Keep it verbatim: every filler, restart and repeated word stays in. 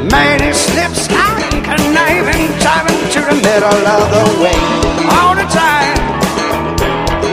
made it slip, slide, and conniving, driving to the middle of the way all the time.